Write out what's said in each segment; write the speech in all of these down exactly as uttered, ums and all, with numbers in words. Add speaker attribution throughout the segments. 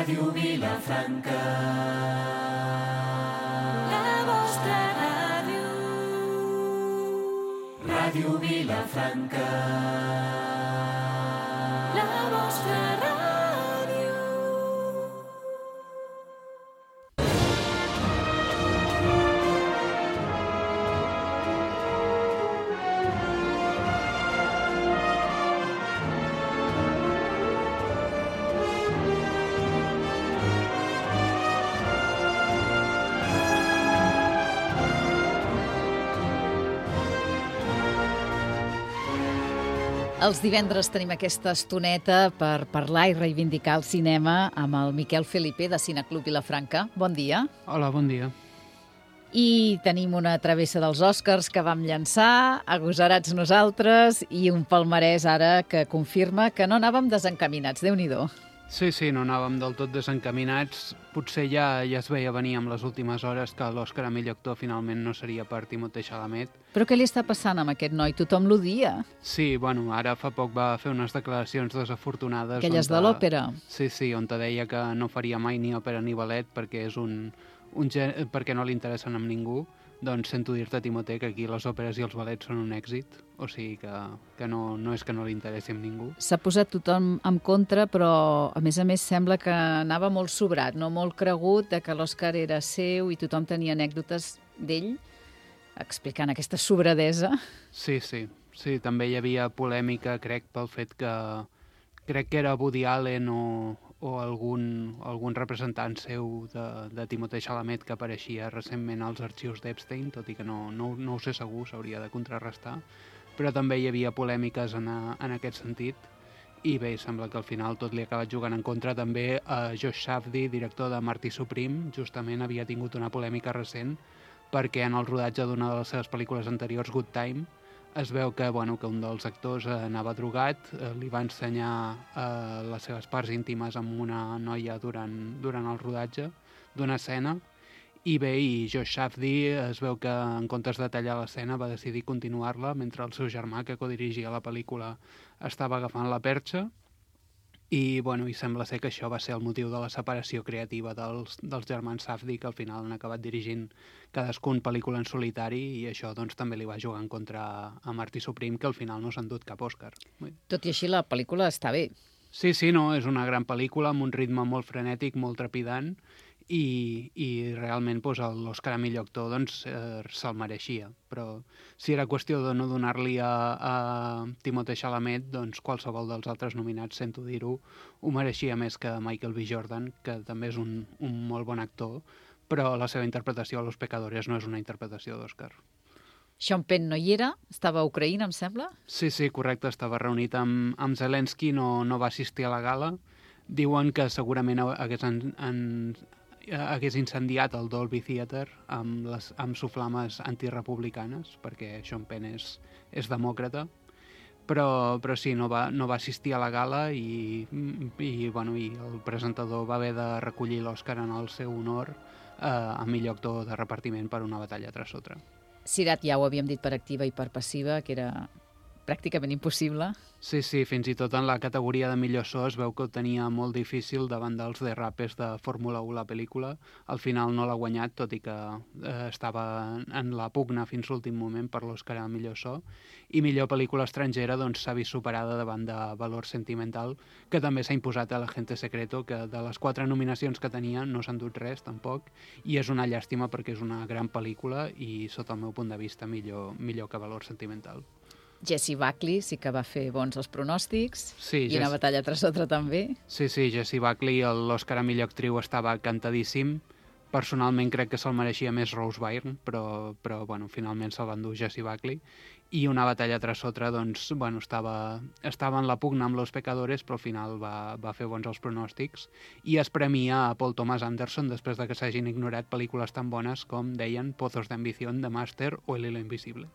Speaker 1: Ràdio Vilafranca, la vostra ràdio. Ràdio Vilafranca, la vostra ràdio.
Speaker 2: Els divendres tenim aquesta estoneta per parlar i reivindicar el cinema amb el Miquel Felipe de Cineclub Vilafranca. Bon dia.
Speaker 3: Hola, bon dia.
Speaker 2: I tenim una travessa dels Oscars que vam llançar, agosarats nosaltres, i un palmarès ara que confirma que no anàvem desencaminats. Déu-n'hi-do.
Speaker 3: Sí, sí, no anàvem del tot desencaminats. Potser ja ja es veia venir amb les últimes hores que l'Òscar a millor actor finalment no seria per Timothée Chalamet.
Speaker 2: Però què li està passant amb aquest noi? Tothom l'odia.
Speaker 3: Sí, bueno, ara fa poc va fer unes declaracions desafortunades.
Speaker 2: Aquelles
Speaker 3: on
Speaker 2: de l'òpera.
Speaker 3: Sí, sí, on te deia que no faria mai ni òpera ni ballet perquè és un, un gen... perquè no li interessen amb ningú. Doncs sento dir-te, Timothée, que aquí les òperes i els ballets són un èxit, o sigui que, que no, no és que no li interessi amb ningú.
Speaker 2: S'ha posat tothom en contra, però a més a més sembla que anava molt sobrat, no molt cregut, de que l'Òscar era seu i tothom tenia anècdotes d'ell explicant aquesta sobradesa.
Speaker 3: Sí, sí, sí, també hi havia polèmica, crec, pel fet que crec que era Woody Allen o, o algun, algun representant seu de, de Timothée Chalamet que apareixia recentment als arxius d'Epstein, tot i que no, no, no ho sé segur, s'hauria de contrarrestar, però també hi havia polèmiques en, a, en aquest sentit, i bé, sembla que al final tot li ha acabat jugant en contra. També eh, Josh Safdie, director de Marty Supreme, justament havia tingut una polèmica recent perquè en el rodatge d'una de les seves pel·lícules anteriors, Good Time, es veu que, bueno, que un dels actors eh, anava drogat, eh, li va ensenyar eh, les seves parts íntimes amb una noia durant, durant el rodatge d'una escena, i bé, i Josh Safdie es veu que en comptes de tallar l'escena va decidir continuar-la mentre el seu germà, que codirigia la pel·lícula, estava agafant la perxa. I, bueno, i sembla ser que això va ser el motiu de la separació creativa dels, dels germans Safdie, que al final han acabat dirigint cadascun pel·lícula en solitari, i això doncs també li va jugar en contra a Marty Supreme, que al final no s'ha endut cap Òscar.
Speaker 2: Tot i així la pel·lícula està bé.
Speaker 3: Sí, sí, no, és una gran pel·lícula amb un ritme molt frenètic, molt trepidant, i, i realment doncs, l'Òscar a millor actor doncs, eh, se'l mereixia. Però si era qüestió de no donar-li a, a Timothée Chalamet, doncs qualsevol dels altres nominats, sento dir-ho, ho mereixia més que Michael B. Jordan, que també és un, un molt bon actor, però la seva interpretació a Los Pecadores no és una interpretació d'Òscar.
Speaker 2: Sean Penn no hi era, estava a Ucraïna, em sembla?
Speaker 3: Sí, sí, correcte, estava reunit amb, amb Zelensky, no, no va assistir a la gala. Diuen que segurament hagués, en, en, hagués incendiat el Dolby Theatre amb, les, amb soflames antirepublicanes, perquè Sean Penn és, és demòcrata, però, però sí, no va, no va assistir a la gala i, i, bueno, i el presentador va haver de recollir l'Òscar en el seu honor eh, a millor actor de repartiment per Una batalla tras otra.
Speaker 2: Sirat ja ho havíem dit per activa i per passiva, que era pràcticament impossible.
Speaker 3: Sí, sí, fins i tot en la categoria de millor so es veu que ho tenia molt difícil davant dels derrapes de Fórmula u la pel·lícula. Al final no l'ha guanyat, tot i que eh, estava en la pugna fins l'últim moment per l'Òscar a millor so. I millor pel·lícula estrangera doncs s'ha vist superada davant de Valor Sentimental, que també s'ha imposat a L'Agente Secreto, que de les quatre nominacions que tenia no s'han dut res tampoc, i és una llàstima perquè és una gran pel·lícula i sota el meu punt de vista millor, millor que Valor Sentimental.
Speaker 2: Jesse Buckley sí que va fer bons els pronòstics,
Speaker 3: sí,
Speaker 2: i Una
Speaker 3: Jess...
Speaker 2: batalla tras otra també.
Speaker 3: Sí, sí, Jessie Buckley, l'Òscar a millor actriu estava cantadíssim. Personalment crec que se'l mereixia més Rose Byrne, però, però bueno, finalment se'l va endur Jessie Buckley. I Una batalla tras otra, doncs, bueno, estava, estava en la pugna amb Los Pecadores, però al final va, va fer bons els pronòstics. I es premia a Paul Thomas Anderson després de que s'hagin ignorat pel·lícules tan bones com, deien, Pozos de Ambición, The Master o El hilo invisible.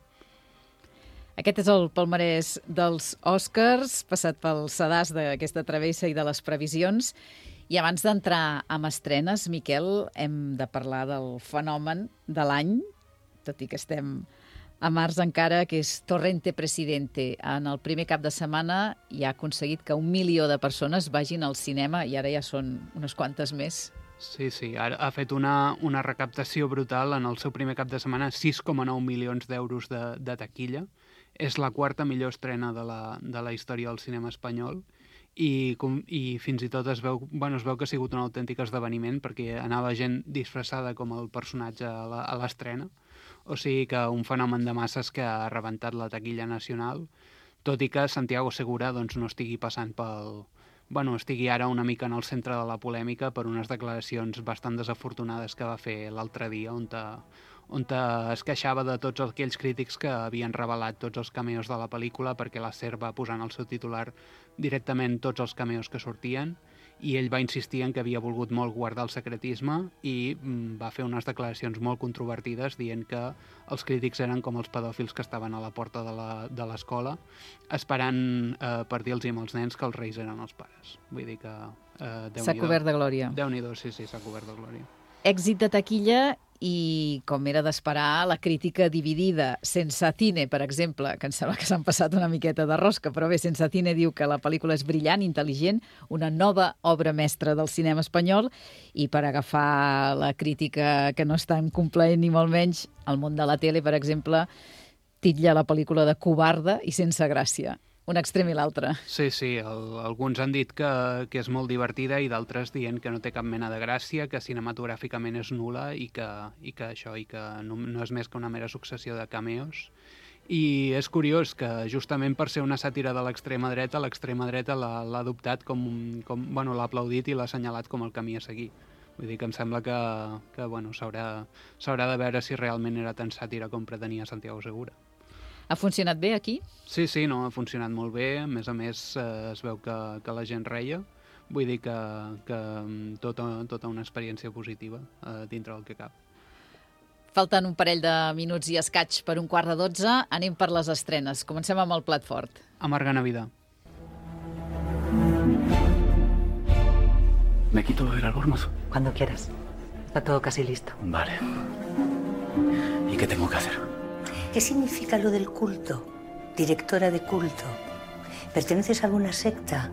Speaker 2: Aquest és el palmarès dels Oscars, passat pel sedàs d'aquesta travessa i de les previsions. I abans d'entrar amb estrenes, Miquel, hem de parlar del fenomen de l'any, tot i que estem a març encara, que és Torrente Presidente. En el primer cap de setmana ja ha aconseguit que un milió de persones vagin al cinema i ara ja són unes quantes més.
Speaker 3: Sí, sí, ara ha fet una, una recaptació brutal en el seu primer cap de setmana, sis coma nou milions d'euros de, de taquilla. És la quarta millor estrena de la, de la història del cinema espanyol i, com, i fins i tot es veu, bueno, es veu que ha sigut un autèntic esdeveniment perquè anava gent disfressada com el personatge a la- a l'estrena. O sigui que un fenomen de masses que ha rebentat la taquilla nacional, tot i que Santiago Segura doncs, no estigui passant pel... Bueno, estigui ara una mica en el centre de la polèmica per unes declaracions bastant desafortunades que va fer l'altre dia, on, te, on te es queixava de tots aquells crítics que havien revelat tots els cameos de la pel·lícula perquè la SER va posar en el seu titular directament tots els cameos que sortien i ell va insistir en que havia volgut molt guardar el secretisme i mm, va fer unes declaracions molt controvertides dient que els crítics eren com els pedòfils que estaven a la porta de la- de l'escola esperant eh, per dir-los als nens que els reis eren els pares. Vull dir que... Eh,
Speaker 2: S'ha cobert de glòria.
Speaker 3: Déu-n'hi-do, sí, sí, s'ha cobert de glòria.
Speaker 2: Èxit de taquilla i, com era d'esperar, la crítica dividida. Sense Cine, per exemple, que em sembla que s'han passat una miqueta de rosca, però bé, Sense Cine diu que la pel·lícula és brillant, intel·ligent, una nova obra mestra del cinema espanyol, i per agafar la crítica que no és tan complaent ni molt menys, el món de la tele, per exemple, titlla la pel·lícula de covarda i sense gràcia. Un extrem i l'altre.
Speaker 3: Sí, sí, el, alguns han dit que, que és molt divertida i d'altres dient que no té cap mena de gràcia, que cinematogràficament és nul·la i que, i que això, i que no, no és més que una mera successió de cameos. I és curiós que justament per ser una sàtira de l'extrema dreta, l'extrema dreta l'ha l'ha adoptat com, un- com bueno, l'ha aplaudit i l'ha assenyalat com el camí a seguir. Vull dir que em sembla que, que bueno, s'haurà s'haurà de veure si realment era tan sàtira com pretenia Santiago Segura.
Speaker 2: Ha funcionat bé aquí?
Speaker 3: Sí, sí, no, ha funcionat molt bé. A més a més, eh, es veu que, que la gent reia. Vull dir que, que mm, tota, tota una experiència positiva eh, dintre del que cap.
Speaker 2: Falten un parell de minuts i escaig per un quart de dotze. Anem per les estrenes. Comencem amb el plat fort.
Speaker 3: Amarga Navidad.
Speaker 4: ¿Me quito el albornoz?
Speaker 5: Cuando quieras. Está todo casi listo.
Speaker 4: Vale. ¿Y qué tengo que hacer?
Speaker 5: ¿Qué significa lo del culto? Directora de culto. ¿Perteneces a alguna secta?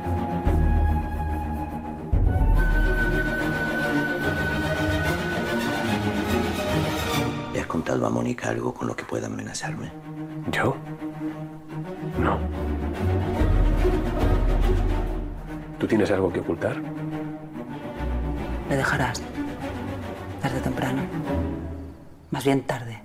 Speaker 6: ¿Le has contado a Mónica algo con lo que pueda amenazarme?
Speaker 4: ¿Yo? No. ¿Tú tienes algo que ocultar?
Speaker 5: ¿Le dejarás? Tarde o temprano. Más bien tarde.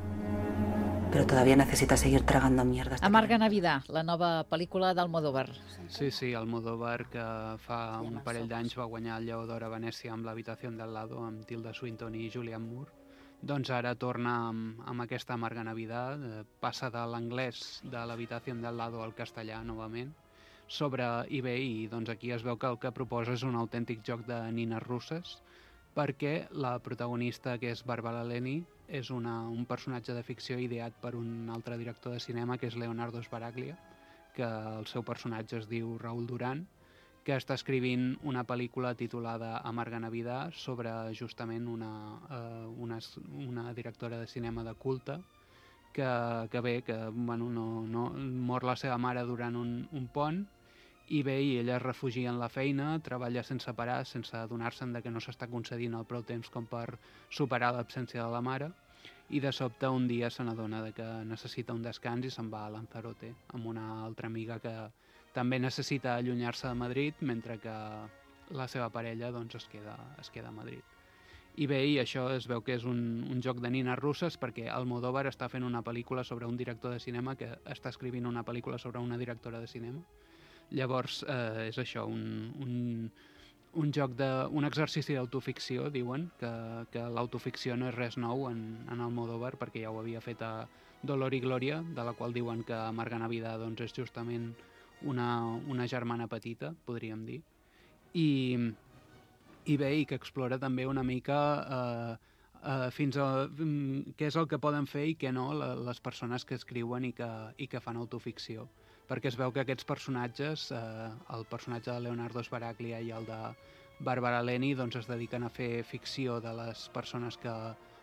Speaker 5: Pero todavía necesitas seguir tragando mierda. hasta que-
Speaker 2: Amarga Navidad, la nova pel·lícula d'Almodóvar.
Speaker 3: Sí, sí, Almodóvar, que fa un parell d'anys va guanyar el Lleó d'Or a Venècia amb l'habitació del lado, amb Tilda Swinton i Julianne Moore, doncs ara torna amb, amb aquesta Amarga Navidad, eh, passa de l'anglès de l'habitació del lado al castellà novament, sobre eBay, i doncs aquí es veu que el que proposa és un autèntic joc de nines russes, perquè la protagonista, que és Barbara Leni, és una, un personatge de ficció ideat per un altre director de cinema, que és Leonardo Sbaraglia, que el seu personatge es diu Raúl Duran, que està escrivint una pel·lícula titulada Amarga Navidad sobre justament una, eh, una, una directora de cinema de culte que, que bé, que bueno, no, no, mor la seva mare durant un, un pont i bé, i ella es refugia en la feina, treballa sense parar, sense adonar-se'n de que no s'està concedint el prou temps com per superar l'absència de la mare, i de sobte un dia se n'adona de que necessita un descans i se'n va a Lanzarote amb una altra amiga que també necessita allunyar-se de Madrid, mentre que la seva parella doncs, es, queda, es queda a Madrid. I bé, i això es veu que és un, un joc de nines russes perquè Almodóvar està fent una pel·lícula sobre un director de cinema que està escrivint una pel·lícula sobre una directora de cinema. Llavors, eh, és això, un, un, un joc de, un exercici d'autoficció, diuen, que, que l'autoficció no és res nou en, en Almodóvar, perquè ja ho havia fet a Dolor i Glòria, de la qual diuen que Amarga Navidad doncs, és justament una, una germana petita, podríem dir. I, i bé, i que explora també una mica eh, eh, fins a mm, què és el que poden fer i què no la, les persones que escriuen i que, i que fan autoficció. Perquè es veu que aquests personatges, eh, el personatge de Leonardo Sbaraglia i el de Barbara Leni, doncs es dediquen a fer ficció de les persones que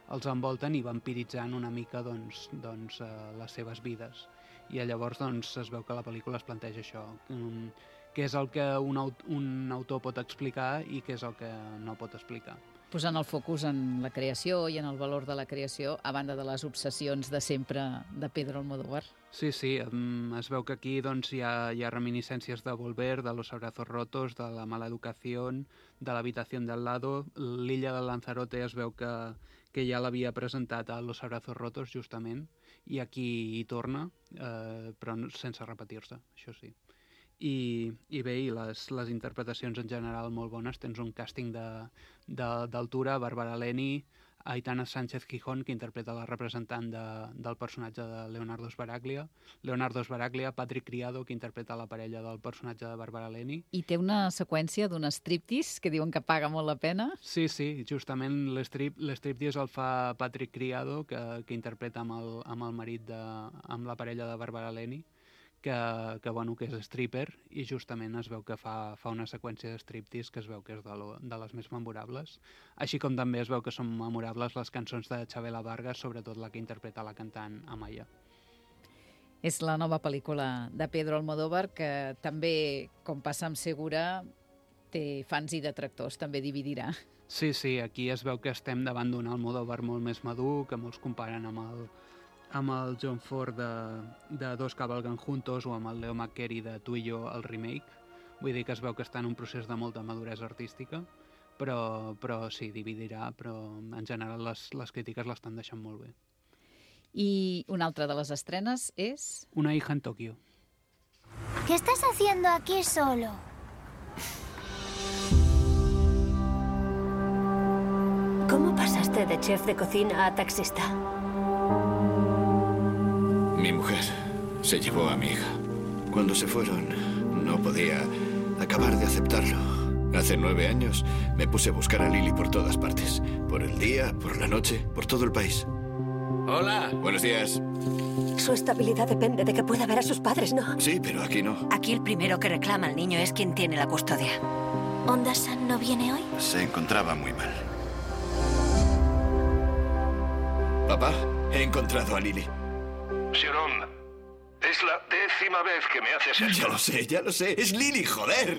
Speaker 3: els envolten i vampiritzant una mica doncs, doncs, eh, les seves vides. I llavors doncs, es veu que la pel·lícula es planteja això, um, què és el que un, aut un autor pot explicar i què és el que no pot explicar.
Speaker 2: Posant el focus en la creació i en el valor de la creació, a banda de les obsessions de sempre de Pedro Almodóvar.
Speaker 3: Sí, sí, es veu que aquí doncs, hi, ha, hi ha reminiscències de Volver, de Los abrazos rotos, de La mala educación, de La habitación del lado. L'illa de Lanzarote es veu que, que ja l'havia presentat a Los abrazos rotos, justament, i aquí hi torna, eh, però sense repetir-se, això sí. I, i bé, i les, les interpretacions en general molt bones. Tens un càsting d'altura, Bárbara Leni, Aitana Sánchez Gijón, que interpreta la representant de, del personatge de Leonardo Sbaraglia, Leonardo Sbaraglia, Patrick Criado, que interpreta la parella del personatge de Bárbara Leni.
Speaker 2: I té una seqüència d'un striptease que diuen que paga molt la pena.
Speaker 3: Sí, sí, justament l'striptease el fa Patrick Criado, que, que interpreta amb el, amb el marit de, amb la parella de Bárbara Leni, que, que, bueno, que és stripper, i justament es veu que fa, fa una seqüència de striptease que es veu que és de, lo, de les més memorables, així com també es veu que són memorables les cançons de Chabela Vargas, sobretot la que interpreta la cantant Amaya.
Speaker 2: És la nova pel·lícula de Pedro Almodóvar, que també, com passa amb Segura, té fans i detractors, també dividirà.
Speaker 3: Sí, sí, aquí es veu que estem davant d'un Almodóvar molt més madur, que molts comparen amb el amb el John Ford de, de Dos cabalgan juntos o amb el Leo McCarey de Tu i jo, el remake. Vull dir que es veu que està en un procés de molta maduresa artística, però, però sí, dividirà, però en general les, les crítiques l'estan deixant molt bé.
Speaker 2: I una altra de les estrenes és...
Speaker 3: Una hija en Tokio.
Speaker 7: ¿Qué estás haciendo aquí solo? ¿Cómo pasaste de chef de cocina a taxista?
Speaker 8: Mi mujer se llevó a mi hija.
Speaker 6: Cuando se fueron, no podía acabar de aceptarlo. Hace nueve años me puse a buscar a Lily por todas partes. Por el día, por la noche, por todo el país.
Speaker 8: Hola, buenos días.
Speaker 7: Su estabilidad depende de que pueda ver a sus padres, ¿no?
Speaker 6: Sí, pero aquí no.
Speaker 9: Aquí el primero que reclama al niño es quien tiene la custodia.
Speaker 7: ¿Onda-san no viene hoy?
Speaker 6: Se encontraba muy mal. Papá, he encontrado a Lily.
Speaker 10: Sharon, es la décima vez que me haces esto.
Speaker 6: Ya lo sé, ya lo sé. ¡Es Lily, joder!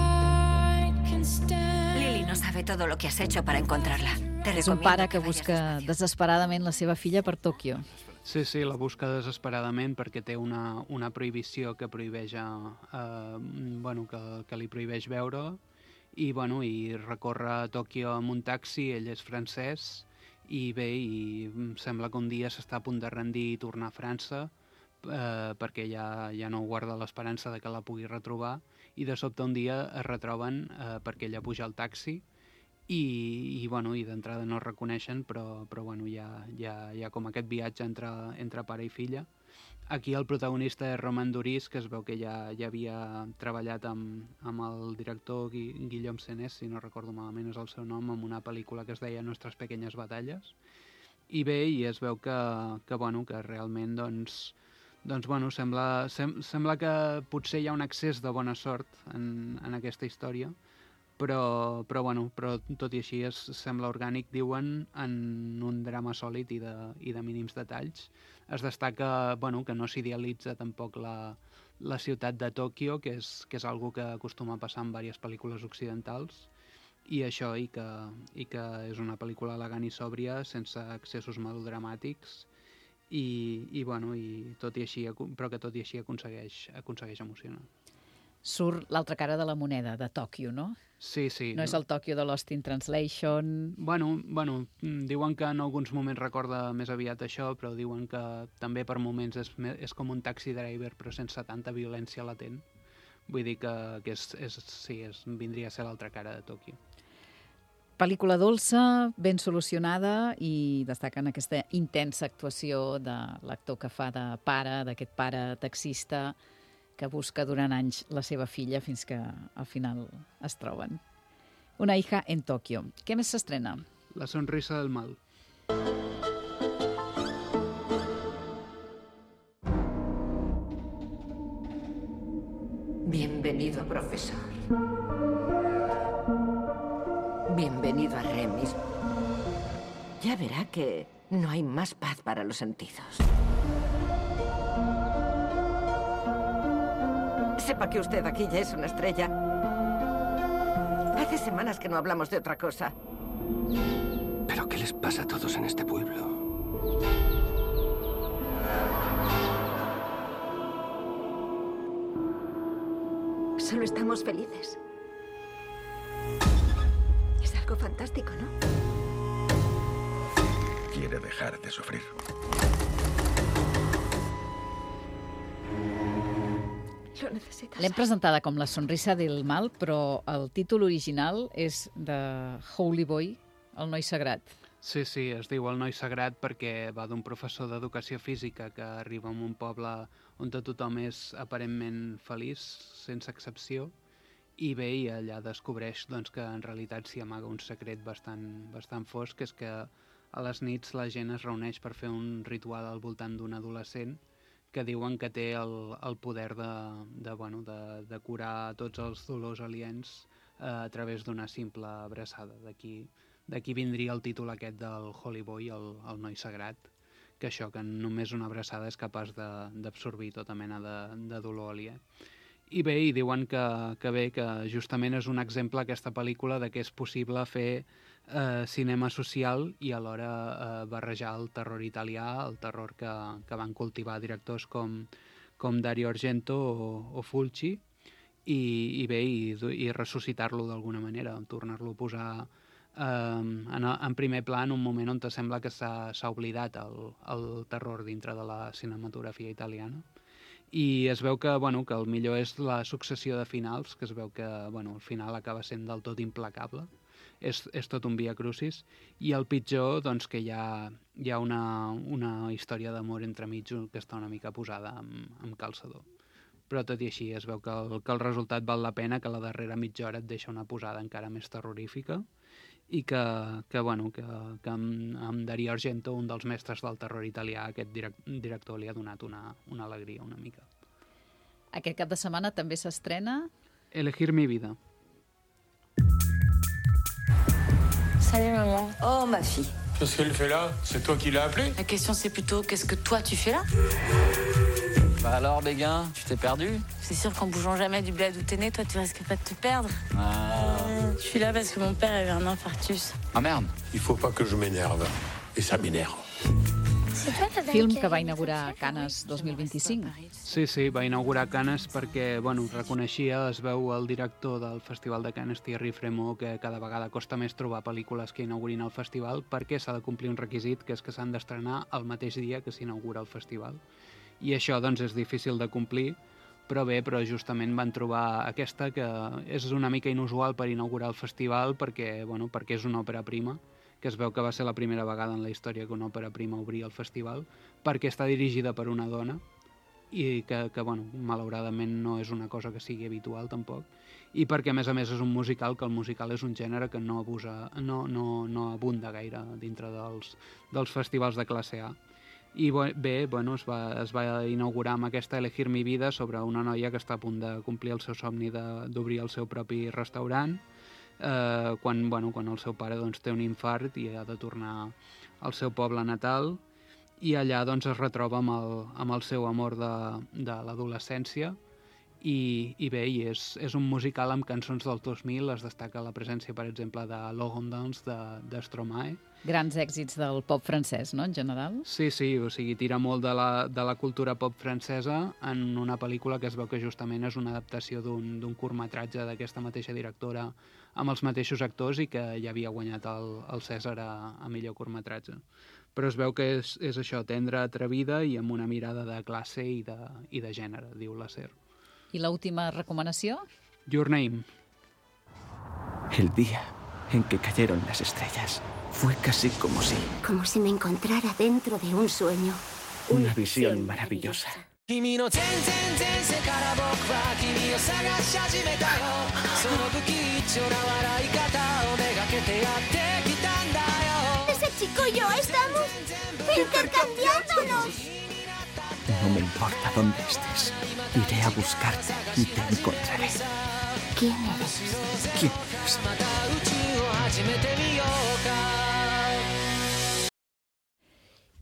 Speaker 9: Lily no sabe todo lo que has hecho para encontrarla. Te
Speaker 2: És un pare que
Speaker 9: que
Speaker 2: busca desesperadament la seva filla per Tòquio.
Speaker 3: Sí, sí, la busca desesperadament perquè té una, una prohibició que prohibeix a, a, bueno, que, que li prohibeix veure, i, bueno, i recorre a Tòquio amb un taxi. Ell és francès, i bé, i sembla que un dia s'està a punt de rendir i tornar a França, eh, perquè ja, ja no guarda l'esperança de que la pugui retrobar, i de sobte un dia es retroben eh, perquè ella puja al taxi, i, i, bueno, i d'entrada no es reconeixen, però, però bueno, hi, ha, hi, ha, hi ha com aquest viatge entre, entre pare i filla. Aquí el protagonista és Roman Duris, que es veu que ja, ja havia treballat amb, amb el director Gui, Guillaume Senès, si no recordo malament és el seu nom, amb una pel·lícula que es deia Nuestras pequeñas batallas. I bé, i es veu que, que, bueno, que realment doncs, doncs, bueno, sembla, sem, sembla que potser hi ha un excés de bona sort en, en aquesta història, però, però, bueno, però tot i així es, sembla orgànic, diuen, en un drama sòlid i de, i de mínims detalls. Es destaca, bueno, que no s'idealitza tampoc la, la ciutat de Tòquio, que és, que és algo que acostuma a passar en diverses pel·lícules occidentals, i això, i que, i que és una pel·lícula elegant i sòbria, sense excessos melodramàtics, i, i, bueno, i tot i així, però que tot i així aconsegueix, aconsegueix emocionar.
Speaker 2: Surt l'altra cara de la moneda, de Tòquio, no?
Speaker 3: Sí, sí.
Speaker 2: No és el Tòquio de Lost in Translation...
Speaker 3: Bueno, bueno, diuen que en alguns moments recorda més aviat això, però diuen que també per moments és, és com un taxi driver, però sense tanta violència latent. Vull dir que, que és, és, sí, és, vindria a ser l'altra cara de Tòquio.
Speaker 2: Pel·lícula dolça, ben solucionada, i destaquen aquesta intensa actuació de l'actor que fa de pare, d'aquest pare taxista, que busca durant anys la seva filla fins que al final es troben. Una hija en Tòquio. Què més s'estrena?
Speaker 3: La sonrisa del mal.
Speaker 9: Bienvenido, profesor. Bienvenido a Remis.
Speaker 11: Ya verá que no hay más paz para los sentidos. Sepa que usted aquí ya es una estrella. Hace semanas que no hablamos de otra cosa.
Speaker 12: ¿Pero qué les pasa a todos en este pueblo?
Speaker 7: Solo estamos felices. Es algo fantástico, ¿no?
Speaker 12: Quiere dejar de sufrir.
Speaker 7: Lo necesitas.
Speaker 2: L'hem presentada com La sonrisa del mal, però el títol original és de Holy Boy, el noi sagrat.
Speaker 3: Sí, sí, es diu El noi sagrat perquè va d'un professor d'educació física que arriba a un poble on tothom és aparentment feliç, sense excepció, i bé, i allà descobreix doncs, que en realitat s'hi amaga un secret bastant, bastant fosc, que és que a les nits la gent es reuneix per fer un ritual al voltant d'un adolescent que diuen que té el, el poder de, de, bueno, de, de curar tots els dolors aliens eh, a través d'una simple abraçada. D'aquí d'aquí vindria el títol aquest del Holy Boy, el, el noi sagrat, que això, que només una abraçada és capaç d'absorbir tota mena de, de dolor aliè. I bé, i diuen que, que bé, que justament és un exemple aquesta pel·lícula de que és possible fer eh, cinema social i alhora eh, barrejar el terror italià, el terror que, que van cultivar directors com, com Dario Argento o, o Fulci, i, i bé, i, i ressuscitar-lo d'alguna manera, tornar-lo a posar eh, en, en primer pla en un moment on te sembla que s'ha oblidat el, el terror dintre de la cinematografia italiana. I es veu que, bueno, que el millor és la successió de finals, que es veu que bueno, el final acaba sent del tot implacable, és, és tot un via crucis, i el pitjor, doncs, que hi ha, hi ha una, una història d'amor entremig que està una mica posada amb, amb calçador. Però tot i així es veu que el, que el resultat val la pena, que la darrera mitja hora et deixa una posada encara més terrorífica, i que, que, bueno, que, que amb, amb Dario Argento, un dels mestres del terror italià, aquest direct, director li ha donat una, una alegria una mica.
Speaker 2: Aquest cap de setmana també s'estrena
Speaker 3: Elegir mi vida.
Speaker 13: Salut maman.
Speaker 14: Oh ma fille.
Speaker 13: Qu'est-ce qu'elle fait là? C'est toi qui l'as appelée? La question c'est plutôt qu'est-ce que toi tu fais là?
Speaker 4: Bah alors Béguin, tu t'es perdu?
Speaker 13: C'est sûr qu'en bougeant jamais du bled où t'es né, toi tu risques pas de te perdre.
Speaker 4: Ah.
Speaker 13: Euh, je suis là parce que mon père avait un infarctus.
Speaker 4: Ah merde.
Speaker 12: Il faut pas que je m'énerve. Et ça m'énerve.
Speaker 2: Film que va inaugurar Cannes dos mil vint-i-cinc.
Speaker 3: Sí, sí, va inaugurar Cannes perquè, bueno, reconeixia, es veu el director del Festival de Cannes, Thierry Frémaux, que cada vegada costa més trobar pel·lícules que inaugurin el festival perquè s'ha de complir un requisit, que és que s'han d'estrenar el mateix dia que s'inaugura el festival. I això, doncs, és difícil de complir, però bé, però justament van trobar aquesta, que és una mica inusual per inaugurar el festival perquè, bueno, perquè és una òpera prima, que es veu que va ser la primera vegada en la història que una òpera prima obria el festival, perquè està dirigida per una dona i que, que bueno, malauradament no és una cosa que sigui habitual tampoc, i perquè a més a més és un musical, que el musical és un gènere que no abusa, no, no, no abunda gaire dintre dels, dels festivals de classe A. I bé, bueno, es va, es va inaugurar amb aquesta Elegir mi vida sobre una noia que està a punt de complir el seu somni d'obrir el seu propi restaurant, eh, quan, bueno, quan el seu pare doncs, té un infart i ha de tornar al seu poble natal, i allà doncs, es retroba amb el, amb el seu amor de, de l'adolescència, i, i bé, i és, és un musical amb cançons del dos mil, es destaca la presència, per exemple, de Laurent Dans, de, de Stromae.
Speaker 2: Grans èxits del pop francès, no?, en general?
Speaker 3: Sí, sí, o sigui, tira molt de la, de la cultura pop francesa en una pel·lícula que es veu que justament és una adaptació d'un d'un curtmetratge d'aquesta mateixa directora amb els mateixos actors i que ja havia guanyat el, el Cèsar a, a millor curtmetratge. Però es veu que és, és això, tendra, atrevida i amb una mirada de classe i de, i de gènere, diu la S E R.
Speaker 2: I l'última recomanació?
Speaker 3: Your Name.
Speaker 15: El día en que cayeron las estrellas fue casi como si...
Speaker 7: Como si me encontrara dentro de un sueño.
Speaker 15: Una visión maravillosa.
Speaker 7: Ese chico y yo estamos intercambiándonos.
Speaker 15: No me importa dónde estés. Iré a buscarte y te encontraré.
Speaker 7: ¿Quién eres?
Speaker 15: ¿Quién eres?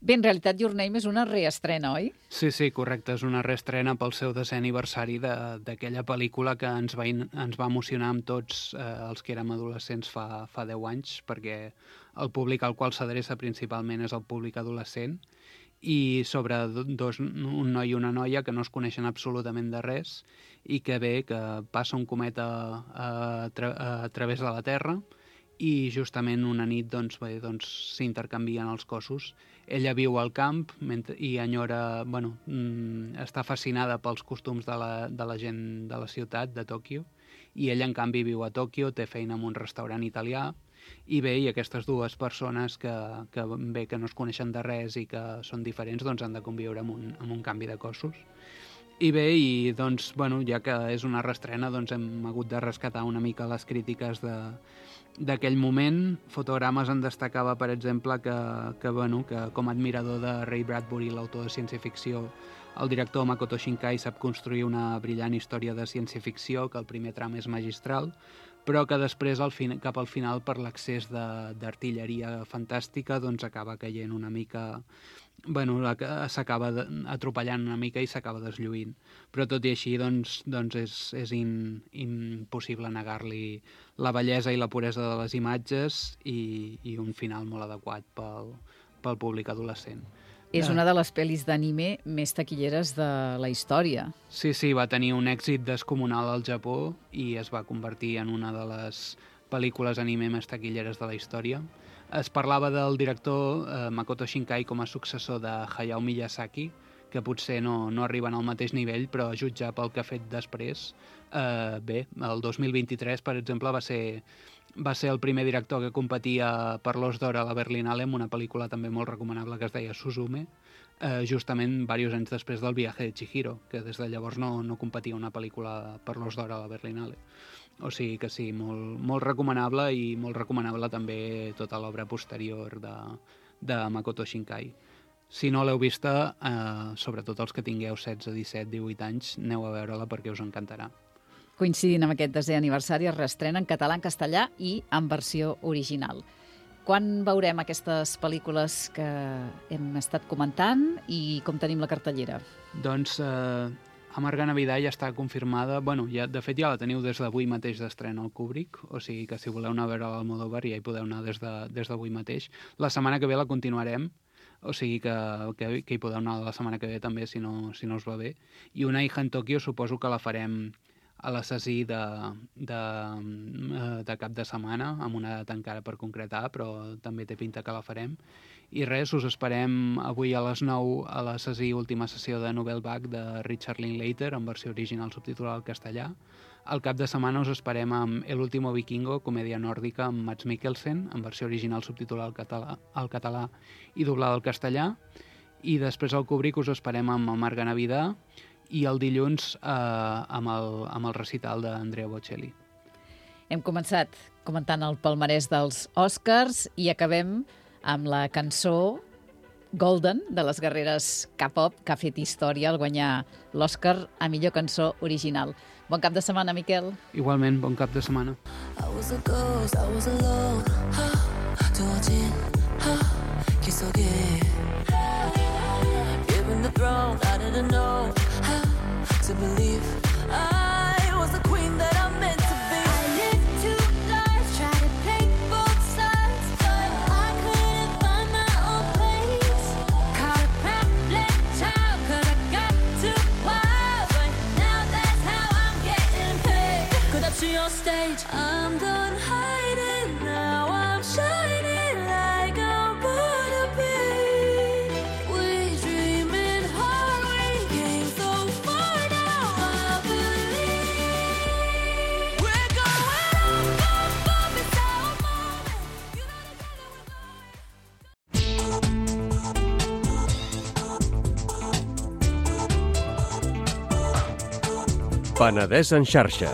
Speaker 2: Bé, en realitat Your Name és una reestrena, oi?
Speaker 3: Sí, sí, correcte. És una reestrena pel seu desè aniversari d'aquella pel·lícula que ens va, ens va emocionar amb tots eh, els que érem adolescents fa, fa deu anys, perquè el públic al qual s'adreça principalment és el públic adolescent, i sobre dos, un noi i una noia que no es coneixen absolutament de res i que bé, que passa un cometa a, tra a través de la Terra i justament una nit doncs, bé, doncs, s'intercanvien els cossos. Ella viu al camp mentre, i enyora, bueno, està fascinada pels costums de la, de la gent de la ciutat, de Tòquio, i ella en canvi viu a Tòquio, té feina en un restaurant italià, i bé, i aquestes dues persones que, que, bé, que no es coneixen de res i que són diferents, doncs han de conviure amb un, amb un canvi de cossos. I bé, i doncs, bueno, ja que és una reestrena, doncs hem hagut de rescatar una mica les crítiques de d'aquell moment. Fotogrames en destacava, per exemple, que, que, bueno, que com a admirador de Ray Bradbury, l'autor de ciència-ficció, el director Makoto Shinkai sap construir una brillant història de ciència-ficció, que el primer tram és magistral, però que després, al fin, cap al final, per l'accés d'artilleria fantàstica, doncs acaba caient una mica... Bueno, s'acaba atropellant una mica i s'acaba deslluint. Però tot i així, doncs, doncs és, és in, impossible negar-li la bellesa i la puresa de les imatges i, i un final molt adequat pel, pel públic adolescent.
Speaker 2: És una de les pel·lis d'anime més taquilleres de la història.
Speaker 3: Sí, sí, va tenir un èxit descomunal al Japó i es va convertir en una de les pel·lícules anime més taquilleres de la història. Es parlava del director eh, Makoto Shinkai com a successor de Hayao Miyazaki, que potser no, no arriben al mateix nivell, però a jutjar pel que ha fet després, eh, bé, el dos mil vint-i-tres, per exemple, va ser, va ser el primer director que competia per l'Os d'Or a la Berlinale amb una pel·lícula també molt recomanable que es deia Suzume, eh, justament diversos anys després del Viaje de Chihiro, que des de llavors no, no competia una pel·lícula per l'Os d'Or a la Berlinale. O sigui que sí, molt, molt recomanable i molt recomanable també tota l'obra posterior de, de Makoto Shinkai. Si no l'heu vista, eh, sobretot els que tingueu setze, disset, divuit anys, aneu a veure-la perquè us encantarà.
Speaker 2: Coincidint amb aquest desè aniversari, es reestrena en català, en castellà i en versió original. Quan veurem aquestes pel·lícules que hem estat comentant i com tenim la cartellera?
Speaker 3: Doncs... Eh, Amarga Navidad ja està confirmada. Bueno, ja, de fet ja la teniu des d'avui mateix d'estrena al Kubrick, o sigui que si voleu anar a veure l'Almodóvar ja hi podeu anar des d'avui de, mateix. La setmana que ve la continuarem, o sigui que, que, que hi podeu anar la setmana que ve també si no, si no us va bé. I Una hija en Tòquio suposo que la farem a l'assasí de, de, de cap de setmana, amb una data encara per concretar, però també té pinta que la farem. I res, us esperem avui a les nou a l'assasí última sessió de Novel Bach de Richard Linklater, en versió original subtitulada al castellà. Al cap de setmana us esperem amb El último vikingo, comèdia nòrdica amb Mads Mikkelsen, en versió original subtitulada al català, al català i doblada al castellà. I després al Kubrick us esperem amb Amarga Navidad i el dilluns eh, amb, el, amb el recital d'Andrea Bocelli.
Speaker 2: Hem començat comentant el palmarès dels Oscars i acabem amb la cançó Golden de les guerreres K-pop, que ha fet història al guanyar l'Oscar a millor cançó original. Bon cap de setmana, Miquel.
Speaker 3: Igualment, bon cap de setmana.
Speaker 1: I was a ghost, I was alone. 두어진 기속에 Given the throne, I didn't know how to believe I was the queen that I meant to be. I lived two lives, tried to take both sides, but I couldn't find my own place. Caught a pamphlet child, cause I got too wild, but now that's how I'm getting paid. 끝없이 on stage, I'm done hiding, now I'm shining like I'm born to be. We dreaming hard, we came so far, now I believe. We're going up, up, up, it's our moment.
Speaker 14: Penedès en xarxa.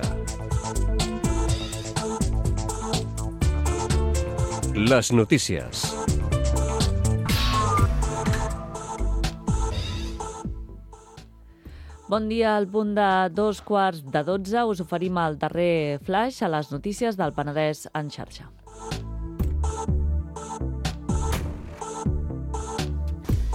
Speaker 14: Les notícies.
Speaker 16: Bon dia, al punt de dos quarts de dotze us oferim el darrer flash a les notícies del Penedès en xarxa.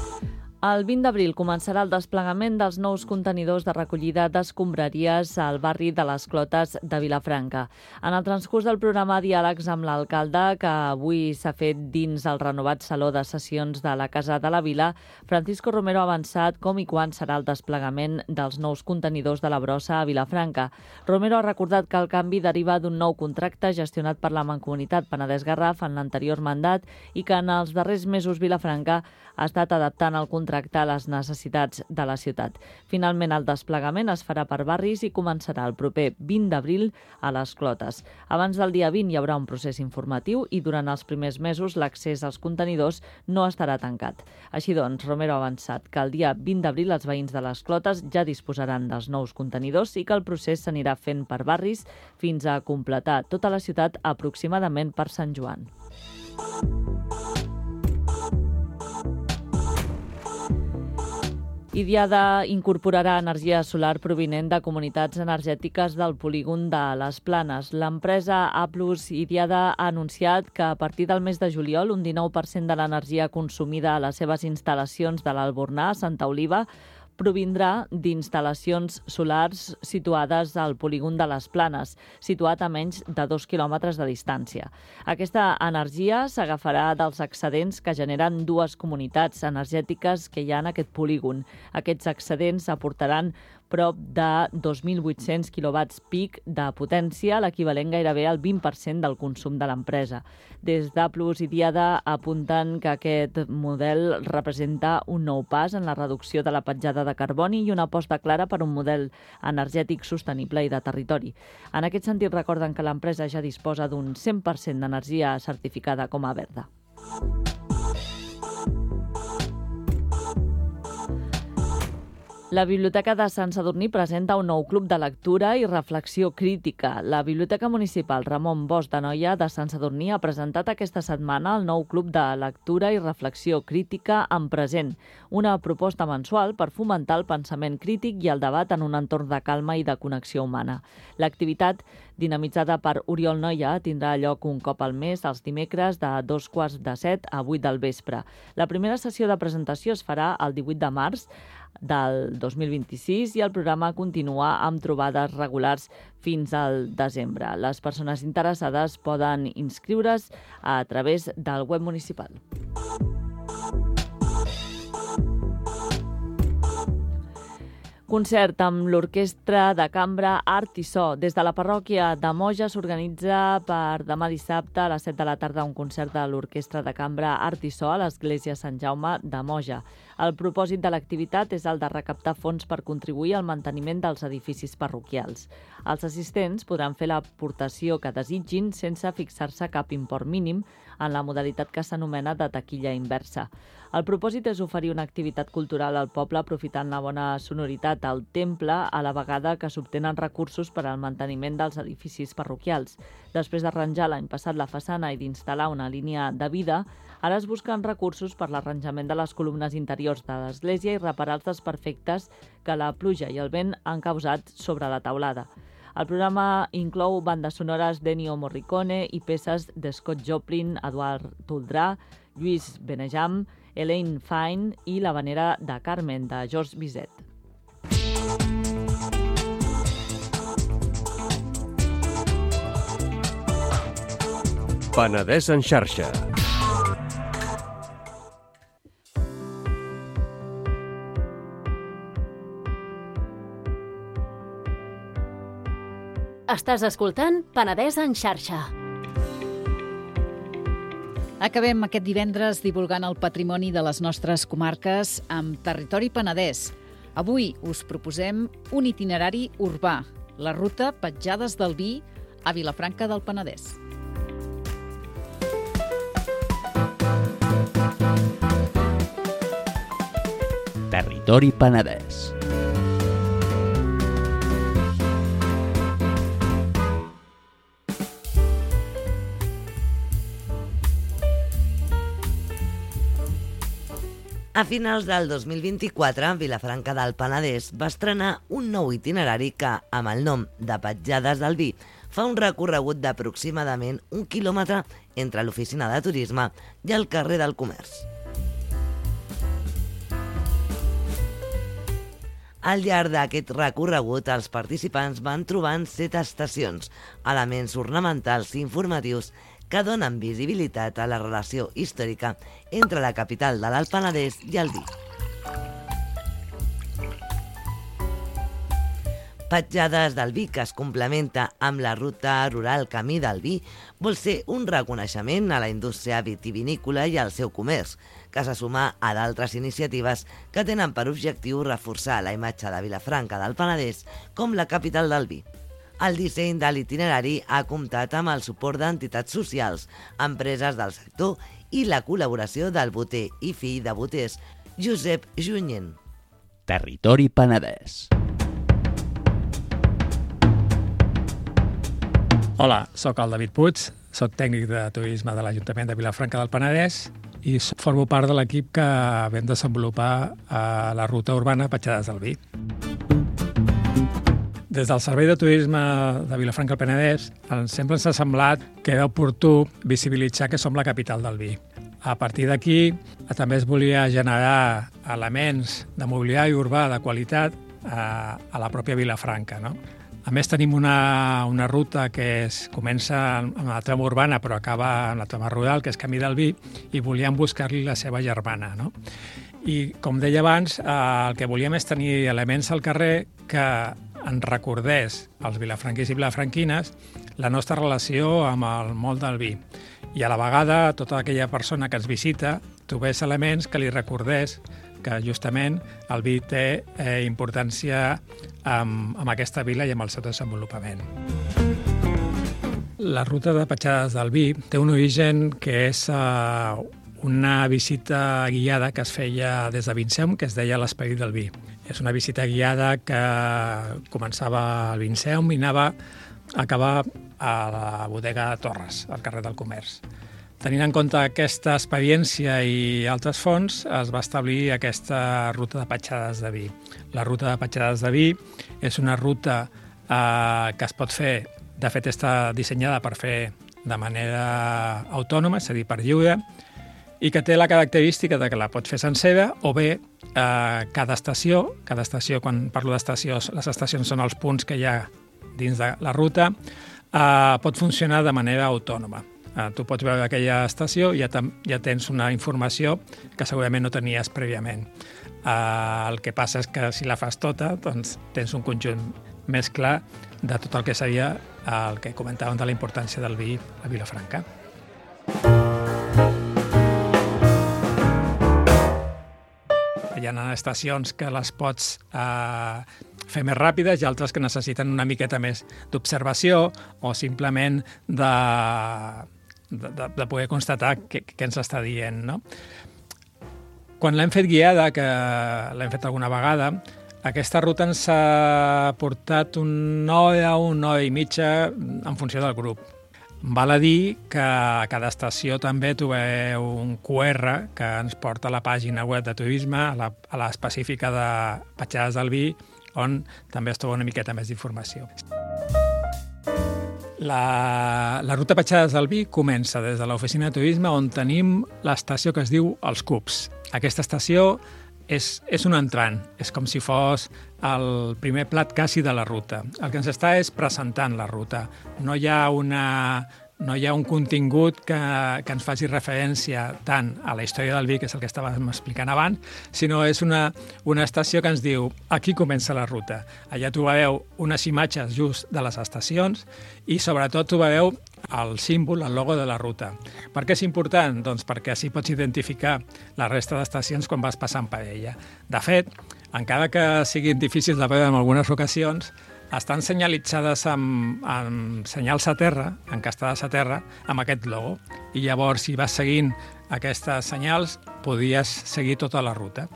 Speaker 16: El vint d'abril començarà el desplegament dels nous contenidors de recollida d'escombraries al barri de les Clotes de Vilafranca. En el transcurs del programa Diàlegs amb l'alcalde, que avui s'ha fet dins el renovat Saló de Sessions de la Casa de la Vila, Francisco Romero ha avançat com i quan serà el desplegament dels nous contenidors de la brossa a Vilafranca. Romero ha recordat que el canvi deriva d'un nou contracte gestionat per la Mancomunitat Penedès-Garraf en l'anterior mandat i que en els darrers mesos Vilafranca ha estat adaptant el contracte a les necessitats de la ciutat. Finalment, el desplegament es farà per barris i començarà el proper vint d'abril a les Clotes. Abans del dia vint hi haurà un procés informatiu i durant els primers mesos l'accés als contenidors no estarà tancat. Així doncs, Romero ha avançat que el dia vint d'abril els veïns de les Clotes ja disposaran dels nous contenidors i que el procés s'anirà fent per barris fins a completar tota la ciutat aproximadament per Sant Joan. Idiada incorporarà energia solar provinent de comunitats energètiques del polígon de les Planes. L'empresa A plus Idiada ha anunciat que a partir del mes de juliol un dinou per cent de l'energia consumida a les seves instal·lacions de l'Albornà, Santa Oliva, provindrà d'instal·lacions solars situades al polígon de les Planes, situat a menys de dos quilòmetres de distància. Aquesta energia s'agafarà dels excedents que generen dues comunitats energètiques que hi ha en aquest polígon. Aquests excedents aportaran prop de dos mil vuit-cents quilowatts pic de potència, l'equivalent gairebé al vint per cent del consum de l'empresa. Des d'A plus Idiada apunten que aquest model representa un nou pas en la reducció de la petjada de carboni i una aposta clara per un model energètic sostenible i de territori. En aquest sentit, recorden que l'empresa ja disposa d'un cent per cent d'energia certificada com a verda. La Biblioteca de Sant Sadurní presenta un nou club de lectura i reflexió crítica. La Biblioteca Municipal Ramon Bosch d'Anoia de Sant Sadurní ha presentat aquesta setmana el nou club de lectura i reflexió crítica en present, una proposta mensual per fomentar el pensament crític i el debat en un entorn de calma i de connexió humana. L'activitat, dinamitzada per Oriol Noia, tindrà lloc un cop al mes, els dimecres, de dos quarts de set a vuit del vespre. La primera sessió de presentació es farà el divuit de març del dos mil vint-i-sis i el programa continua amb trobades regulars fins al desembre. Les persones interessades poden inscriure's a través del web municipal. Concert amb l'Orquestra de Cambra Art i So. Des de la parròquia de Moja s'organitza per demà dissabte a les set de la tarda un concert de l'Orquestra de Cambra Art i So a l'Església Sant Jaume de Moja. El propòsit de l'activitat és el de recaptar fons per contribuir al manteniment dels edificis parroquials. Els assistents podran fer l'aportació que desitgin sense fixar-se cap import mínim en la modalitat que s'anomena de taquilla inversa. El propòsit és oferir una activitat cultural al poble aprofitant la bona sonoritat al temple a la vegada que s'obtenen recursos per al manteniment dels edificis parroquials. Després d'arranjar l'any passat la façana i d'instal·lar una línia de vida, ara es busquen recursos per l'arranjament de les columnes interiors de l'església i reparar els desperfectes que la pluja i el vent han causat sobre la teulada. El programa inclou bandes sonores d'Ennio Morricone i peces de Scott Joplin, Eduard Toldrà, Lluís Benejam, Elaine Fine i l'havanera de Carmen, de George Bizet.
Speaker 14: Penedès en xarxa.
Speaker 17: Estàs escoltant Penedès en xarxa.
Speaker 2: Acabem aquest divendres divulgant el patrimoni de les nostres comarques amb Territori Penedès. Avui us proposem un itinerari urbà, la ruta Petjades del Vi a Vilafranca del Penedès.
Speaker 18: Territori Penedès.
Speaker 19: A finals del dos mil vint-i-quatre, Vilafranca del Penedès va estrenar un nou itinerari que, amb el nom de Petjades del Vi, fa un recorregut d'aproximadament un quilòmetre entre l'oficina de turisme i el carrer del Comerç. Al llarg d'aquest recorregut, els participants van trobant set estacions, elements ornamentals i informatius que donen visibilitat a la relació històrica entre la capital de l'Alt Penedès i el vi. Petjades del Vi, que es complementa amb la ruta rural Camí del Vi, vol ser un reconeixement a la indústria vitivinícola i al seu comerç, que se suma a d'altres iniciatives que tenen per objectiu reforçar la imatge de Vilafranca del Penedès com la capital del vi. El disseny de l'itinerari ha comptat amb el suport d'entitats socials, empreses del sector i la col·laboració del boter i fill de boters, Josep Junyent.
Speaker 18: Territori Penedès.
Speaker 20: Hola, sóc el David Puig, sóc tècnic de turisme de l'Ajuntament de Vilafranca del Penedès i formo part de l'equip que vam desenvolupar a la ruta urbana Petjades del Vi. Des del Servei de Turisme de Vilafranca del Penedès sempre ens ha semblat que era oportú visibilitzar que som la capital del vi. A partir d'aquí també es volia generar elements de mobiliari urbà de qualitat a, a la pròpia Vilafranca, no? A més, tenim una, una ruta que es comença en la trama urbana però acaba en la trama rural, que és Camí del Vi, i volíem buscar-li la seva germana, no? I, com deia abans, eh, el que volíem és tenir elements al carrer que ens recordés als vilafranquins i vilafranquines la nostra relació amb el món del vi. I a la vegada, tota aquella persona que ens visita trobés elements que li recordés que justament el vi té eh, importància amb, amb aquesta vila i amb el seu desenvolupament. La ruta de Petjades del Vi té un origen que és eh, una visita guiada que es feia des de Vinceum, que es deia l'Esperit del Vi. És una visita guiada que començava al Vinceum i anava a acabar a la bodega de Torres, al carrer del Comerç. Tenint en compte aquesta experiència i altres fonts, es va establir aquesta ruta de Petjades de Vi. La ruta de Petjades de Vi és una ruta eh, que es pot fer, de fet està dissenyada per fer de manera autònoma, és a dir, per lliure, i que té la característica de que la pots fer sencera o bé eh, cada estació, cada estació, quan parlo d'estacions, les estacions són els punts que hi ha dins de la ruta, eh, pot funcionar de manera autònoma. Uh, tu pots veure aquella estació i ja, ja tens una informació que segurament no tenies prèviament. Uh, el que passa és que si la fas tota, doncs tens un conjunt més clar de tot el que seria el que comentàvem de la importància del vi a Vilafranca. Hi ha estacions que les pots eh, fer més ràpides i altres que necessiten una miqueta més d'observació o simplement de, de, de poder constatar què, què ens està dient, no? Quan l'hem fet guiada, que l'hem fet alguna vegada, aquesta ruta ens ha portat una hora o una hora i mitja en funció del grup. Val a dir que a cada estació també trobeu un cu erre que ens porta a la pàgina web de turisme, a la, a la específica de Petjades del Vi, on també es troba una miqueta més d'informació. La, la ruta Petjades del Vi comença des de l'oficina de turisme on tenim l'estació que es diu Els Cups. Aquesta estació és, és un entrant, és com si fos el primer plat quasi de la ruta. El que ens està és presentant la ruta. No hi ha, una, no hi ha un contingut que, que ens faci referència tant a la història del vi, que és el que estàvem explicant abans, sinó és una, una estació que ens diu aquí comença la ruta. Allà trobareu unes imatges just de les estacions i sobretot trobareu el símbol, el logo de la ruta. Per què és important? Doncs perquè així pots identificar la resta d'estacions quan vas passant per ella. De fet, encara que siguin difícils de veure en algunes ocasions, estan senyalitzades amb, amb senyals a terra, encastades a terra, amb aquest logo. I llavors, si vas seguint aquestes senyals, podies seguir tota la ruta.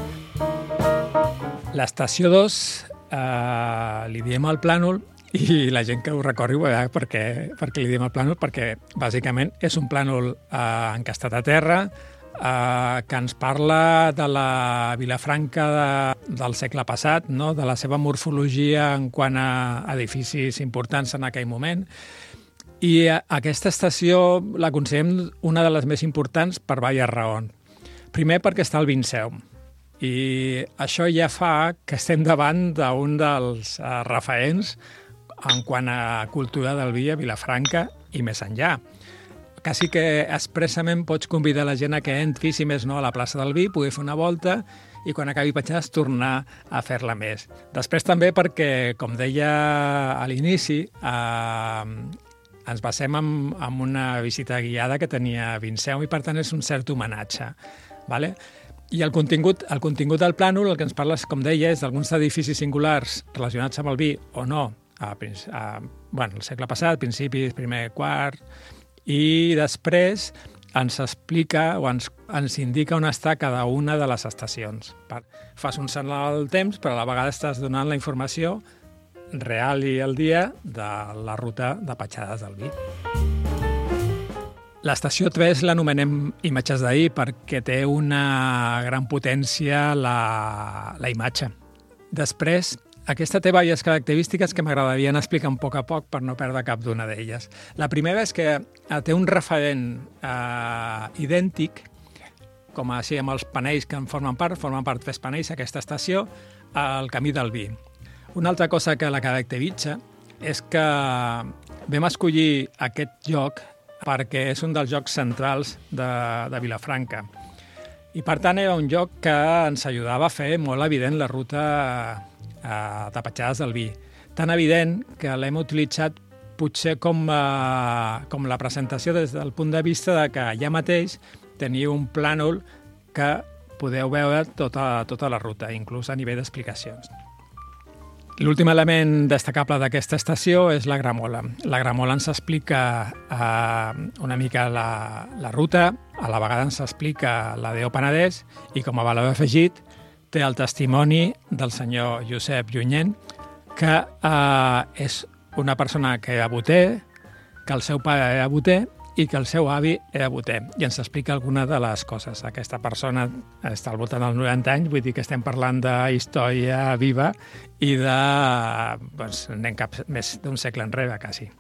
Speaker 20: L'estació dos eh, li diem al plànol i la gent que ho recorri ho veurà perquè, perquè li diem el plànol, perquè bàsicament és un plànol eh, encastat a terra, eh, que ens parla de la Vilafranca de, del segle passat, no? De la seva morfologia en quant a edificis importants en aquell moment. I aquesta estació la considerem una de les més importants per diverses raons. Primer, perquè està al Vinceum. I això ja fa que estem davant d'un dels uh, referents en quant a cultura del vi a Vilafranca i més enllà. Quasi que expressament pots convidar la gent a que entri, si més no, a la plaça del vi, pugui fer una volta i quan acabi Patxades tornar a fer-la més. Després també perquè, com deia a l'inici, eh, ens basem en, en una visita guiada que tenia Vinceum i per tant és un cert homenatge. Vale? I el contingut, el contingut del plànol, el que ens parles, com deia, és d'alguns edificis singulars relacionats amb el vi o no, a, a, bueno, el segle passat, principis, primer quart, i després ens explica o ens, ens indica on està cada una de les estacions. Fas un salt al temps, però a la vegada estàs donant la informació real i al dia de la ruta de Patxades del Vi. L'estació tres l'anomenem Imatges d'ahir perquè té una gran potència la, la imatge. Després, aquesta té diverses característiques que m'agradaria explicar un poc a poc per no perdre cap d'una d'elles. La primera és que té un referent eh, idèntic, com així amb els panells que en formen part, formen part tres panells aquesta estació, al Camí del Vi. Una altra cosa que la caracteritza és que vam escollir aquest lloc perquè és un dels llocs centrals de, de Vilafranca. I per tant era un lloc que ens ajudava a fer molt evident la ruta de Patxades del Vi. Tan evident que l'hem utilitzat potser com, a, com la presentació des del punt de vista de que allà mateix teniu un plànol que podeu veure tota, tota la ruta, inclús a nivell d'explicacions. L'últim element destacable d'aquesta estació és la gramola. La gramola ens explica eh, una mica la, la ruta, a la vegada ens explica la D O Penedès i com a valor afegit té el testimoni del senyor Josep Junyent, que eh, és una persona que era boter, que el seu pare era boter i que el seu avi era boter. I ens explica alguna de les coses. Aquesta persona està al voltant dels noranta anys, vull dir que estem parlant de història viva i de... doncs, anem cap més d'un segle enrere, quasi.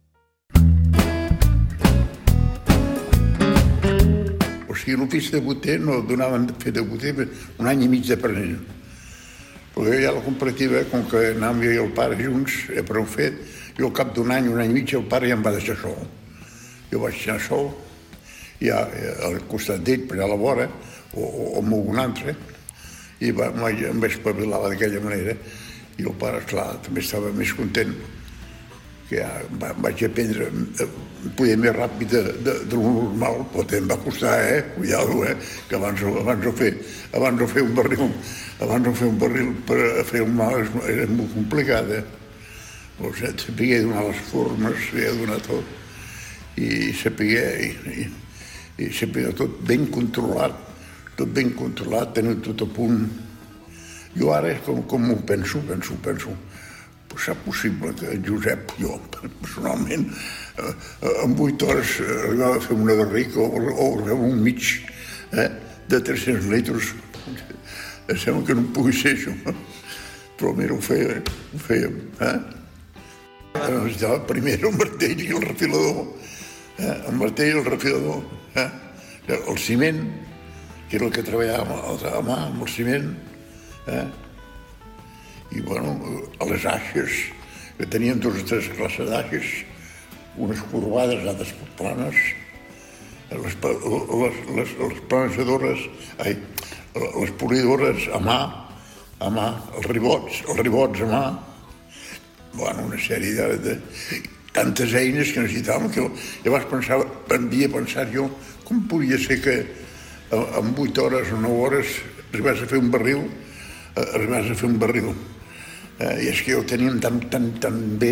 Speaker 21: O sigui, l'ofici de boter no donaven de fer de boter un any i mig d'aprenent. Perquè ja la comparativa, com que anàvem jo i el pare junts, ja prou fet, jo al cap d'un any, un any i mig, el pare ja em va deixar sol. Jo vaig anar sol, ja al costat d'ell, per a la vora, o, o, o amb algun altre, i va, em vaig espavilar d'aquella manera, i el pare, esclar, també estava més content, que ja va, vaig aprendre a poder més ràpid de, de, de lo normal, però també em va costar, eh? Cuidado, eh? Que abans, abans, de fer, abans de fer un barril, abans de fer un barril per fer un mal era molt complicat, eh? O sigui, sabia donar les formes, sabia donar tot, i sabia, i, i, i sabia tot ben controlat, tot ben controlat, tenir tot a punt. Jo ara, com, com ho penso, penso, penso, serà possible que Josep, jo personalment, eh, en vuit hores arribava a fer una barrica o, o arribava un mig eh, de tres-cents litres. Em sembla que no pugui ser això, però mira, ho feia, ho fèiem. Eh? Necessitava primer el martell i el refilador, eh? el martell i el refilador, eh? el ciment, que era el que treballava a mà, amb el ciment, eh? i bueno, a les aixes, que tenien dues o tres classes d'aixes, unes corbades, altres planes, les, les, les, les planejadores, ai, les polidores a mà, a mà, els ribots, els ribots a mà, bueno, una sèrie de, de tantes eines que necessitàvem que ja vas pensar, havia pensat jo com podia ser que en vuit hores o nou hores arribàs a fer un barril, arribàs a fer un barril. Eh, I és que ho teníem tan, tan, tan bé.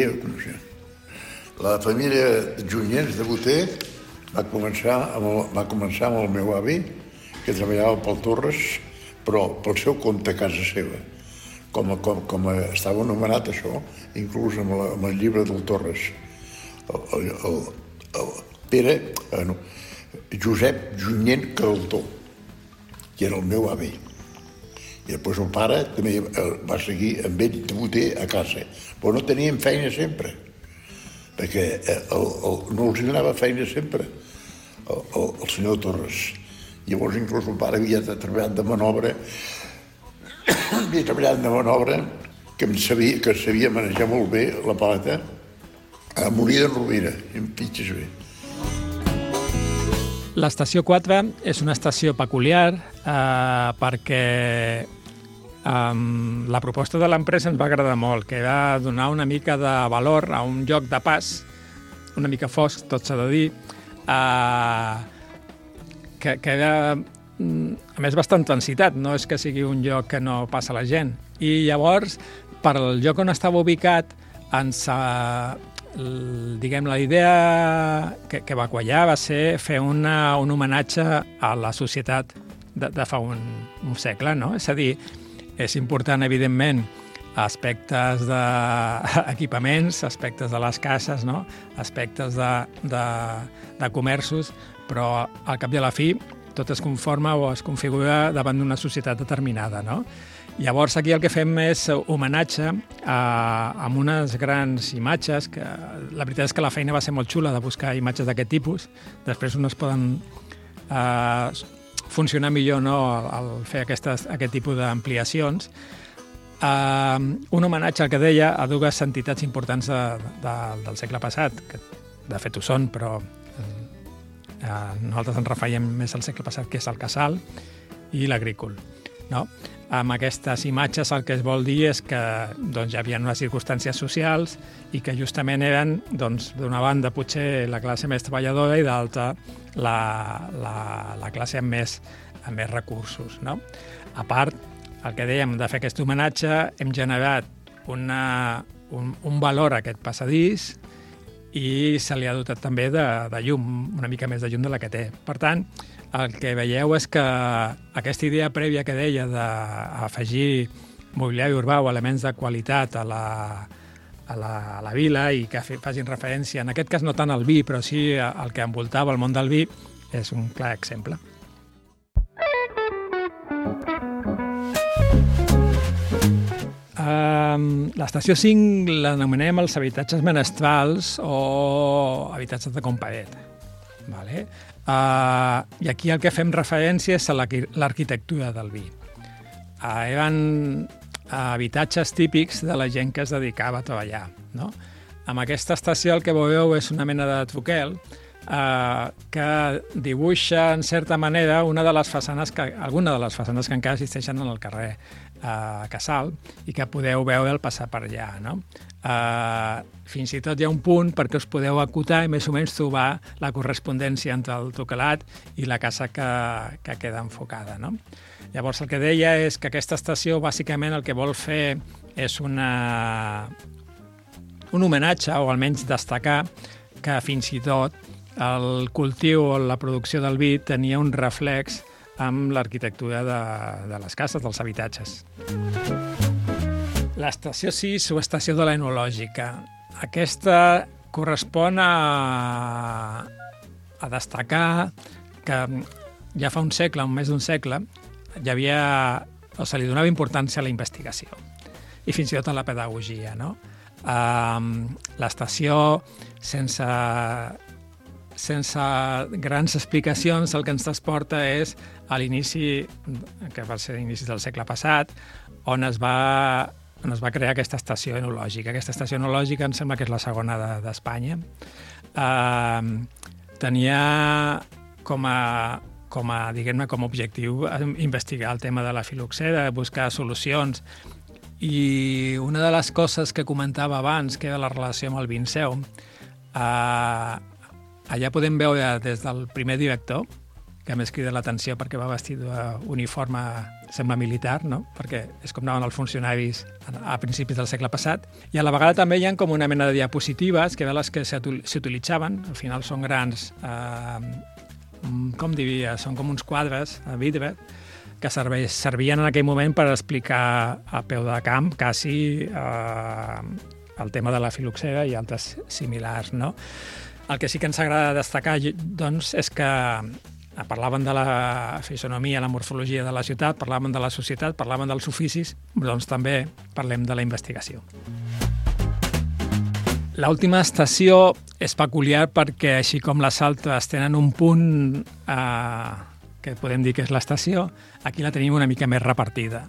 Speaker 21: La família Junyents de Boter va començar, amb el, va començar amb el meu avi, que treballava pel Torres, però pel seu compte a casa seva. Com, com, com estava anomenat això, inclús amb, la, amb el llibre del Torres. El, el, el, el Pere, eh, no, Josep Junyent Caldó, que era el meu avi. I després el pare també va seguir amb ell de boter a casa. Però no tenien feina sempre, perquè el, el, no els donava feina sempre, el, el, el senyor Torres. Llavors inclús el pare havia treballat de manobra havia treballat en una obra que em sabia, que sabia manejar molt bé la paleta a Molí de Rovira, i em fixes bé.
Speaker 20: L'estació quatre és una estació peculiar eh, perquè eh, la proposta de l'empresa ens va agradar molt, que era donar una mica de valor a un lloc de pas, una mica fosc, tot s'ha de dir, eh, que, que era, a més, bastant densitat, no és que sigui un lloc que no passa la gent. I llavors, per el lloc on estava ubicat, ens, eh, diguem, la idea que, que va quallar va ser fer una, un homenatge a la societat de, de fa un, un segle, no? És a dir, és important, evidentment, aspectes d'equipaments, aspectes de les cases, no? Aspectes de, de, de comerços, però al cap de la fi tot es conforma o es configura davant d'una societat determinada, no? Llavors, aquí el que fem és homenatge a, amb unes grans imatges, que la veritat és que la feina va ser molt xula de buscar imatges d'aquest tipus, després unes poden eh, funcionar millor, no?, al, al fer aquestes, aquest tipus d'ampliacions. Uh, un homenatge al que deia a dues entitats importants de, de, del segle passat, que de fet ho són, però uh, nosaltres ens referiem més al segle passat, que és el casal i l'agrícola, no? Amb aquestes imatges el que es vol dir és que doncs, hi havia unes circumstàncies socials i que justament eren, doncs, d'una banda potser la classe més treballadora i d'altra la, la, la classe amb més, amb més recursos, no? A part, el que dèiem de fer aquest homenatge, hem generat una, un, un valor a aquest passadís i se li ha dotat també de, de llum, una mica més de llum de la que té. Per tant, el que veieu és que aquesta idea prèvia que deia d'afegir mobiliari urbà o elements de qualitat a la, a la, a la vila i que facin referència, en aquest cas no tant al vi, però sí al que envoltava el món del vi, és un clar exemple. Um, l'estació cinc l'anomenem els habitatges menestrals o habitatges de comparet. Vale? Uh, I aquí el que fem referència és a l'arquitectura del vi. Uh, eren habitatges típics de la gent que es dedicava a treballar, no? Amb aquesta estació el que veureu és una mena de troquel uh, que dibuixa, en certa manera, una de les façanes que, alguna de les façanes que encara existeixen en el carrer a Casal i que podeu veure al passar per allà, no? Uh, fins i tot hi ha un punt perquè us podeu acotar i més o menys trobar la correspondència entre el troquelat i la casa que, que queda enfocada, no? Llavors el que deia és que aquesta estació bàsicament el que vol fer és una, un homenatge o almenys destacar que fins i tot el cultiu o la producció del vi tenia un reflex amb l'arquitectura de, de les cases, dels habitatges. L'estació sis o estació de l'enològica. Aquesta correspon a, a destacar que ja fa un segle, un més d'un segle, hi havia, o se li donava importància a la investigació i fins i tot a la pedagogia, no? Uh, l'estació, sense... sense grans explicacions, el que ens transporta és a l'inici, que va ser l'inici del segle passat, on es va, on es va crear aquesta estació enològica. Aquesta estació enològica em sembla que és la segona d'Espanya. Uh, tenia com a, com a, diguem-ne, com a objectiu investigar el tema de la filoxera, buscar solucions. I una de les coses que comentava abans, que era la relació amb el Vinceu, uh, allà podem veure des del primer director, que més crida l'atenció perquè va vestit d'uniforme, sembla militar, no? Perquè és com anaven els funcionaris a principis del segle passat. I a la vegada també hi ha com una mena de diapositives, que eren les que s'utilitzaven. Al final són grans, eh, com diria, són com uns quadres a vidre, que servien en aquell moment per explicar a peu de camp quasi eh, el tema de la filoxera i altres similars, no? El que sí que ens agrada destacar, doncs, és que parlaven de la fisonomia, la morfologia de la ciutat, parlaven de la societat, parlaven dels oficis, doncs també parlem de la investigació. L'última estació és peculiar perquè, així com les altres tenen un punt eh, que podem dir que és l'estació, aquí la tenim una mica més repartida.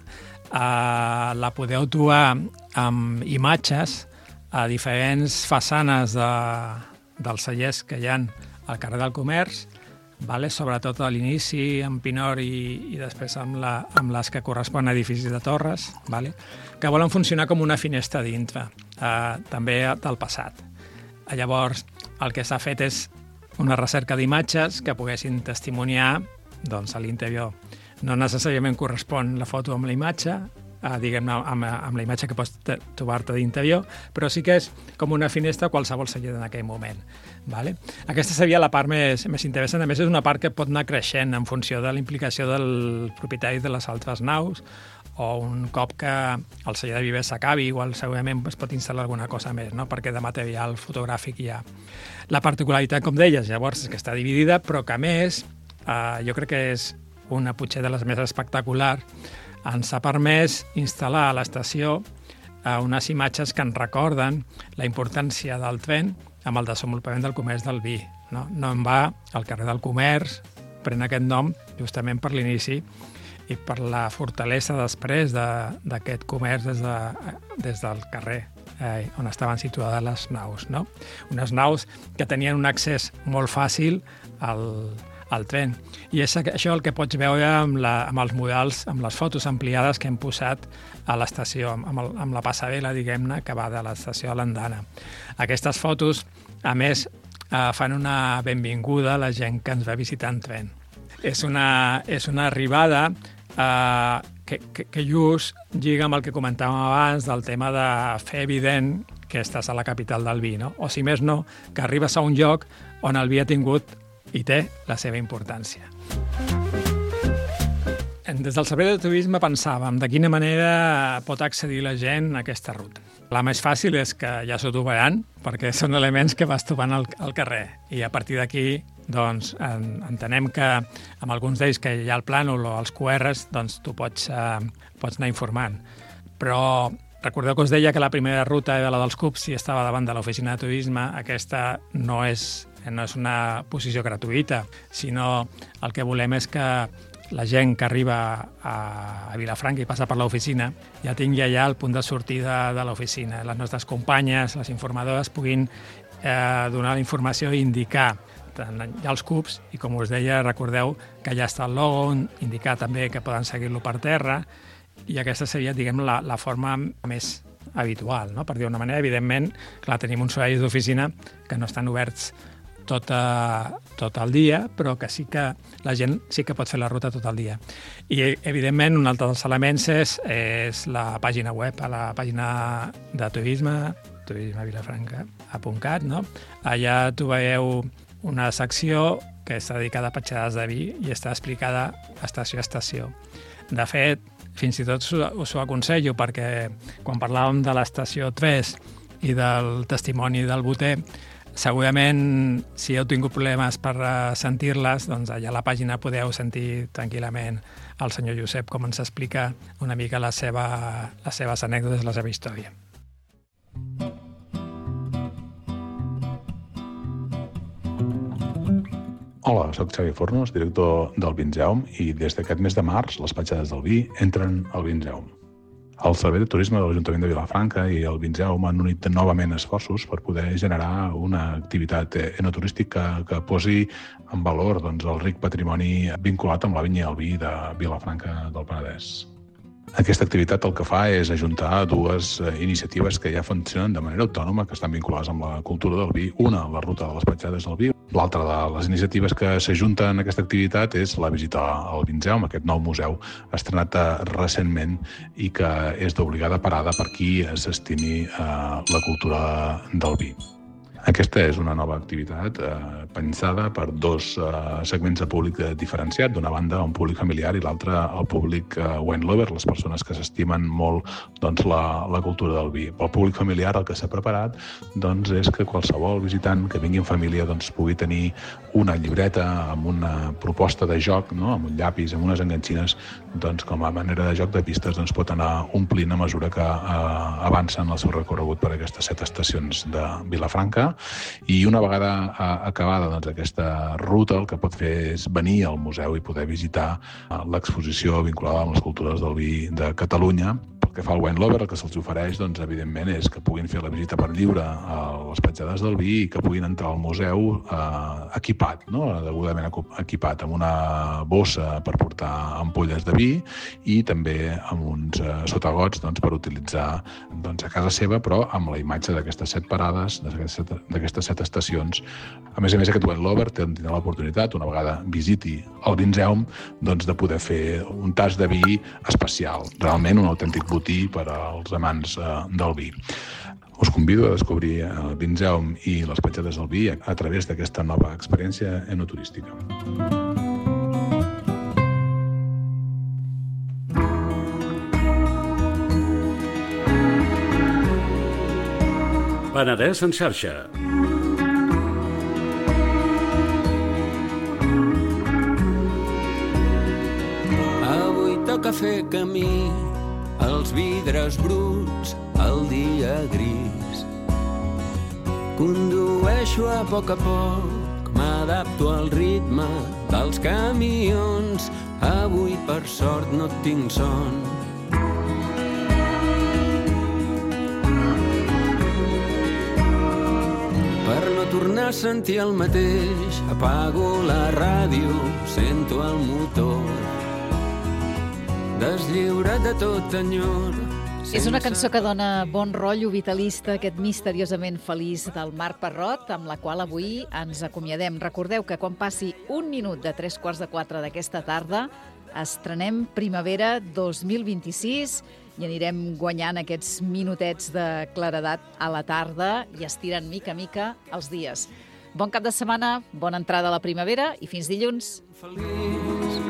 Speaker 20: Uh, la podeu trobar amb imatges a diferents façanes de, dels cellers que hi ha al carrer del Comerç, vale? Sobretot a l'inici, amb Pinor i, i després amb, la, amb les que corresponen a edificis de torres, vale? Que volen funcionar com una finestra dintre, uh, també del passat. Llavors, el que s'ha fet és una recerca d'imatges que poguessin testimoniar doncs, a l'interior. No necessàriament correspon la foto amb la imatge, eh, diguem-ne, amb, amb la imatge que pots trobar-te d'interior, però sí que és com una finestra a qualsevol celler en aquell moment. Vale? Aquesta seria la part més, més interessant. A més, és una part que pot anar creixent en funció de la implicació del propietari de les altres naus, o un cop que el celler de Vives s'acabi, igual segurament es pot instal·lar alguna cosa més, no? Perquè de material fotogràfic hi ha. La particularitat, com deies, llavors, és que està dividida, però que a més, eh, jo crec que és una potser de les més espectaculars, ens ha permès instal·lar a l'estació eh, unes imatges que ens recorden la importància del tren amb el desenvolupament del comerç del vi. No, no en va, el carrer del Comerç pren aquest nom justament per l'inici i per la fortalesa després d'aquest de, comerç des, de, des del carrer eh, on estaven situades les naus. No? Unes naus que tenien un accés molt fàcil al, al tren. I és això el que pots veure amb, la, amb els models, amb les fotos ampliades que hem posat a l'estació, amb, el, amb la passarel·la, diguem-ne, que va de l'estació a l'andana. Aquestes fotos, a més, eh, fan una benvinguda a la gent que ens va visitar en tren. És una, és una arribada Uh, que, que, que just lliga amb el que comentàvem abans del tema de fer evident que estàs a la capital del vi, no? O si més no, que arribes a un lloc on el vi ha tingut i té la seva importància. Des del Servei de Turisme pensàvem de quina manera pot accedir la gent a aquesta ruta. La més fàcil és que ja s'ho trobaran, perquè són elements que vas trobant al, al carrer. I a partir d'aquí, doncs, en, entenem que amb alguns d'ells que hi ha el plànol o els Q Rs, doncs tu pots, eh, pots anar informant. Però recordeu que us deia que la primera ruta era la dels Cups i estava davant de l'oficina de turisme. Aquesta no és, no és una posició gratuïta, sinó el que volem és que la gent que arriba a, a Vilafranca i passa per l'oficina ja tingui allà el punt de sortida de l'oficina. Les nostres companyes, les informadores, puguin eh, donar la informació i indicar hi ha els cubs i, com us deia, recordeu que ja està el logo, indicar també que poden seguir-lo per terra, i aquesta seria, diguem, la, la forma més habitual, no? Per dir d'una manera. Evidentment, clar, tenim uns horaris d'oficina que no estan oberts tot, a, tot el dia, però que sí que la gent sí que pot fer la ruta tot el dia. I, evidentment, un altre dels elements és, és la pàgina web, a la pàgina de turisme, turisme vilafranca punt cat, no? Allà trobareu una secció que està dedicada a petjades de vi i està explicada estació a estació. De fet, fins i tot us ho aconsello, perquè quan parlàvem de l'estació tres i del testimoni del boter, segurament, si heu tingut problemes per sentir-les, doncs allà a la pàgina podeu sentir tranquil·lament el senyor Josep com ens explica una mica la seva, les seves anècdotes, la seva història.
Speaker 5: Hola, soc Xavi Fornos, director del Vinzeum, i des d'aquest mes de març les petjades del vi entren al Vinzeum. El Servei de Turisme de l'Ajuntament de Vilafranca i el Vinzeum han unit novament esforços per poder generar una activitat enoturística que posi en valor, doncs, el ric patrimoni vinculat amb la vinya i el vi de Vilafranca del Penedès. Aquesta activitat el que fa és ajuntar dues iniciatives que ja funcionen de manera autònoma, que estan vinculades amb la cultura del vi. Una, la ruta de les petjades del vi. L'altra de les iniciatives que s'ajunten en aquesta activitat és la visita al Vinzeum, aquest nou museu estrenat recentment i que és d'obligada parada per qui s'estimi eh, la cultura del vi. Aquesta és una nova activitat eh, pensada per dos eh, segments de públic diferenciat. D'una banda, un públic familiar i l'altre, el públic eh, wine lover, les persones que s'estimen molt doncs, la, la cultura del vi. Pel públic familiar el que s'ha preparat doncs, és que qualsevol visitant que vingui en família doncs, pugui tenir una llibreta amb una proposta de joc, no? Amb un llapis, amb unes enganxines, doncs, com a manera de joc de pistes, doncs, pot anar omplint a mesura que eh, avança en el seu recorregut per aquestes set estacions de Vilafranca. allà, i una vegada acabada doncs, aquesta ruta, el que pot fer és venir al museu i poder visitar l'exposició vinculada amb les cultures del vi de Catalunya. Pel que fa al Wine Lover, el que se'ls ofereix, doncs, evidentment, és que puguin fer la visita per lliure a les petjades del vi i que puguin entrar al museu eh, equipat, no? Degudament equipat, amb una bossa per portar ampolles de vi i també amb uns eh, sotagots doncs, per utilitzar doncs, a casa seva, però amb la imatge d'aquestes set parades, d'aquestes set estacions. A més a més, aquest Wine Lover tindrà l'oportunitat, una vegada visiti el Vinzeum, doncs, de poder fer un tas de vi especial, realment un autèntic botí per als amants eh, del vi. Us convido a descobrir el Vinzeum i les petjades del vi a través d'aquesta nova experiència enoturística.
Speaker 14: Penedès en xarxa.
Speaker 8: Avui toca fer camí, els vidres bruts, el dia gris. Condueixo a poc a poc, m'adapto al ritme dels camions. Avui, per sort, no tinc son. Per no tornar a sentir el mateix, apago la ràdio, sento el motor. Deslliurat de tot enyor.
Speaker 2: És una cançó que dona bon rotllo vitalista, aquest misteriosament feliç del Marc Parrot, amb la qual avui ens acomiadem. Recordeu que quan passi un minut de tres quarts de quatre d'aquesta tarda estrenem Primavera dos mil vint-i-sis i anirem guanyant aquests minutets de claredat a la tarda i estirant mica a mica els dies. Bon cap de setmana, bona entrada a la primavera i fins dilluns.
Speaker 8: Feliç.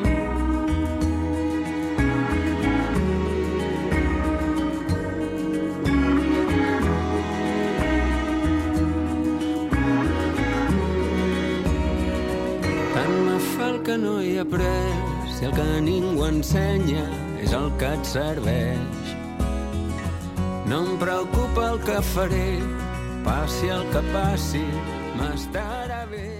Speaker 8: Que no hi ha pres, si el que ningú ensenya és el que et serveix. No em preocupa el que faré, passi el que passi, m'estarà bé.